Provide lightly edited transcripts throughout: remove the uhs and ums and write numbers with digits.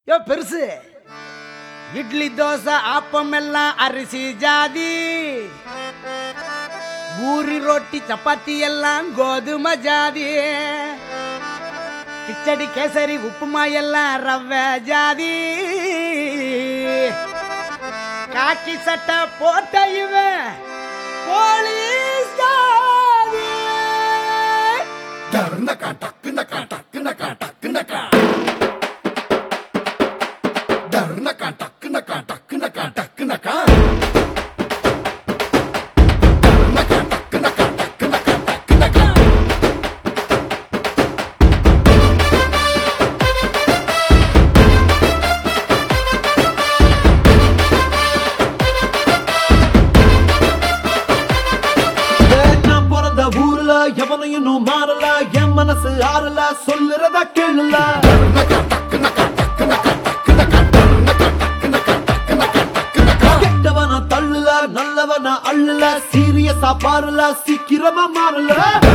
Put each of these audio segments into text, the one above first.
யோ பெருசு இட்லி தோசை ஆப்பம் எல்லாம் அரிசி ஜாதி, பூரி ரொட்டி சப்பாத்தி எல்லாம் கோதுமை ஜாதி, கிச்சடி கேசரி உப்புமா எல்லாம் ரவை ஜாதி, காக்கி சட்டை போட்ட இவன் போலீஸ் ஜாதி. எவனையும் மாறல, என் மனசு ஆறல, சொல்லுறத கேளல. கெட்டவன தள்ளல, நல்லவன அள்ளல, சீரியஸா பாருல, சீக்கிரமா மாறல.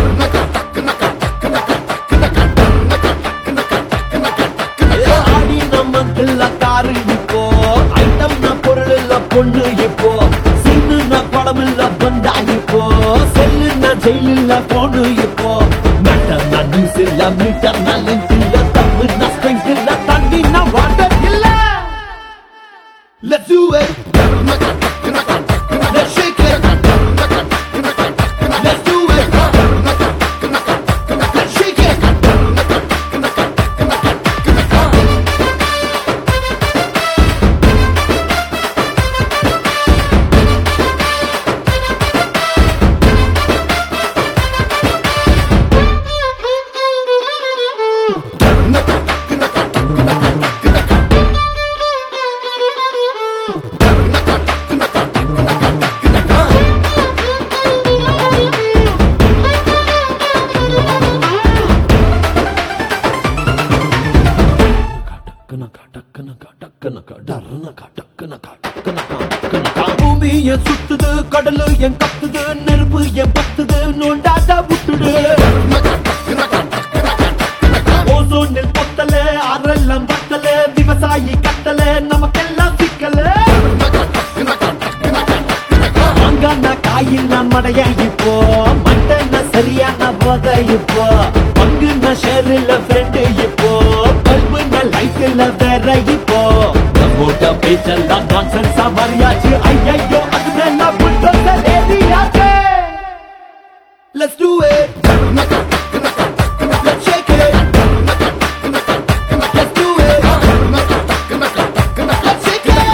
ஆடி நம்ம கிள்ளக்காரு இப்போ, ஐட்டம் பொருள் இல்ல பொண்ணு இப்போ, சின்ன படம் இல்ல பந்தா இப்போ, செல்லுன்னா ஜெயிலில் போனு இப்போ, மெட்டர்னா நியூஸ் இல்ல, மீட்டர்னா லென்த் இல்ல, தப்புனா ஸ்ட்ரென்த் இல்ல, தண்ணினா வாட்டர் இல்ல. Let's do it. Let's shake it. Let's do it. Let's shake it. பூமிய சுத்துது, கடலு என் கத்துது, நெருப்பு என் பத்துது, நோண்டாத விட்டுடு. ஓசோனில் பொத்தல, அரெல்லாம் பத்தல, விவசாயி கத்தல, நமக்கெல்லாம் சிக்கல. அங்கான காயில் நான் மடைய இப்போ, மட்டன சரியான போத இப்போ, பங்குன ஷேரில் ஃப்ரெண்டு இப்போ, பல்புன லைட்டில் வேற இப்போ, நம்மோட பேச்செல்லாம் நான்சென்ஸா மாறியாச்சு. ஐயோ அது மேல புல்டோசர் ஏறியாச்சு. Let's do it. Let's shake it. Let's do it. Let's shake it.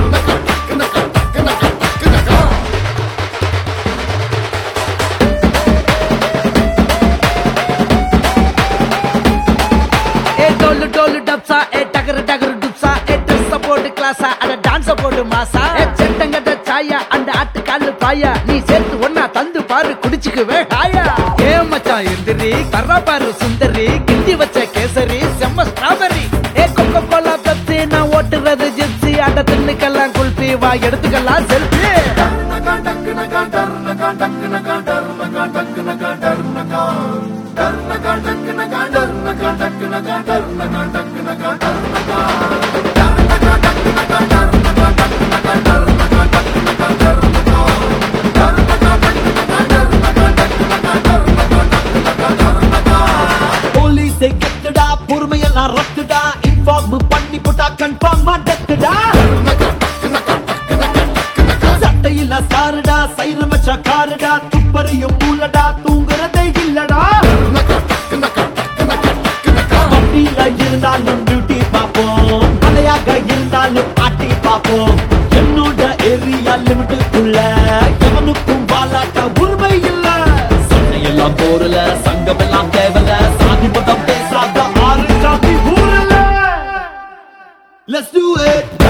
ஏ டோலு டோலு டப்ஸா, ஏ டகரு டகரு டுப்ஸா, ஏ ட்ரெஸ் சப்போர்ட் கிளாஸா, அட டான்ஸ் சப்போர்ட் மாசா, ஏ செட்டங்கட்ட சாயா, அந்த ஆட்டு காலு பாயா, நீ சேர்த்து ஒன்னா தந்து பாரு குடிச்சுக்குவே ஹாயா. ஏ மச்சான் எந்திரி, கர்ரா பாரு சுந்தரி, கிண்டி வச்ச கேசரி, செம்ம ஸ்ட்ராபெரி, ஏ கொக்கோ கோலா பெப்சி, நான் ஓட்டுறது ஜிப்சி, அட தின்னுக்கெல்லாம் குல்பி, வா எடுத்துக்கலாம் செல்ஃபி. போலீஸை கெட்டுடா, பொறுமையெல்லாம் ரத்துடா, இன்ஃபார்ம் பண்ணி போட்டா கன்ஃபார்மா டெத்துடா. சட்டையில சாருடா, சைரம் வச்சா காருடா, துப்பறியும் மூலடா, தூங்குறதே இல்லடா. வண்டியில இருந்தாலும் டியூட்டி பார்ப்போம், மலையாக இருந்தாலும் ஆட்டி பார்ப்போம். என்னோட ஏரியா லிமிட்டுக்குள்ள எவனுக்கும் வாலாட்ட உரிமை இல்ல. சண்டையெல்லாம் போரல, சங்கமெல்லாம் தேவல, சாதி மதம் பேசாத ஆறு சாதி ஊரல. Let's do it.